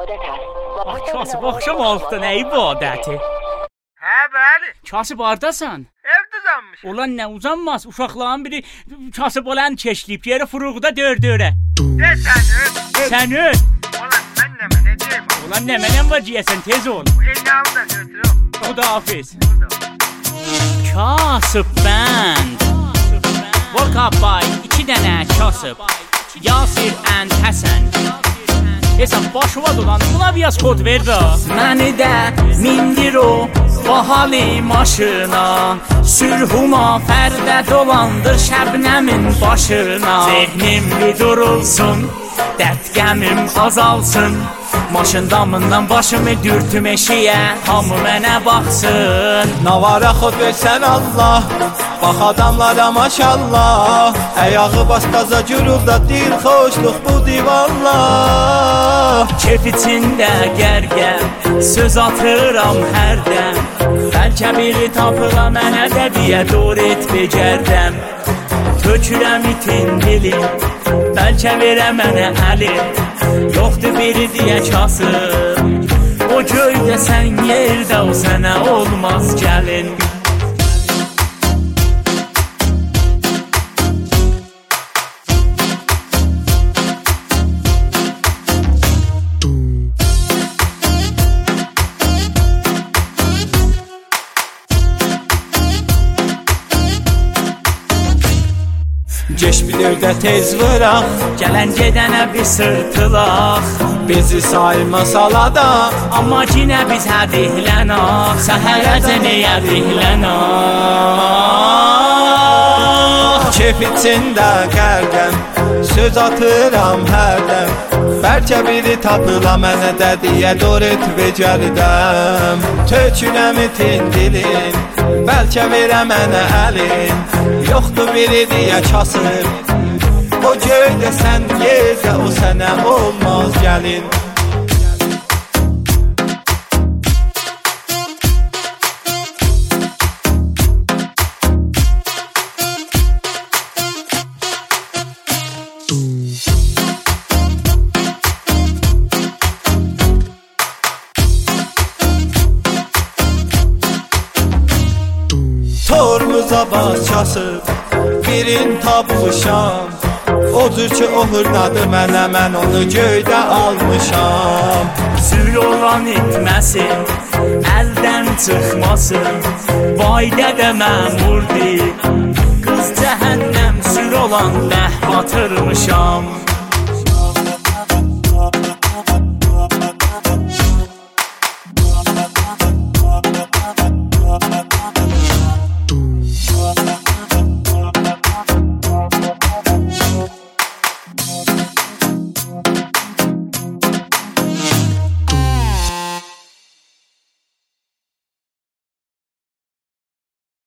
عبادت است. Kasıb axşam oldu, nə ibadəti? Hə, bəli. Kasıb hardasan? Evdə uzanmışam. Ulan nə uzanmaz, uşaqların biri kasıb olan keçliyib, yeri furuğda dördürə. De sən. Sən öl. Ulan mən nə deyim? Ulan nə mənəm var deyəsən, tez ol. Elhamı da götürüm. Xudahafiz. Kasıb bənd. Volkabay, 2 dənə kasıb. Yasir and Həsən. Hesab başıma dolan, buna biraz kod ver də. Məni də mindir o bahalı maşına, sürhuma fərdə dolandır şəbnəmin başına. Zehnimli durulsun, dərdqəmim azalsın, maşın damından başımı dürtüm eşiyə, hamı mənə baxsın. Navara xod versən Allah, bax adamlara maşallah, əyağı bas qaza gürüldə dil xoşluq bu divanlar. Kef içində gərgəm, söz atıram hərdən, bəlkə biri tapıla mənə də deyə dur et becərdəm. Tökürəm itin dilim, bəlkə verə mənə əlim, yoxdur biri deyə kasıb. O göydə sən yerdə o sənə olmaz gəlin. Geç bilir də tez vıraq, Gələn gedənə bir sırtılaq, bizi sayma salada, amma yenə biz hədihlənaq, səhərəcə nəyə dihlənaq. kef içində qərqəm, söz atıram hərdən, bəlkə biri tapıla mənə də deyə dur et becərdəm. Tökürəm itin dilin, bəlkə verə mənə əlin, yoxdur biri deyə kasıb. O göydə sən yerdə o sənə olmaz gəlin. Tormuza bas kasıb, birin tapmışam, odur ki o hırnadı mənə, mən onu göydə almışam. Sür olan etməsin, əldən çıxmasın, vaydə də məmurdir, qız cəhənnəm sür olan ləh batırmışam.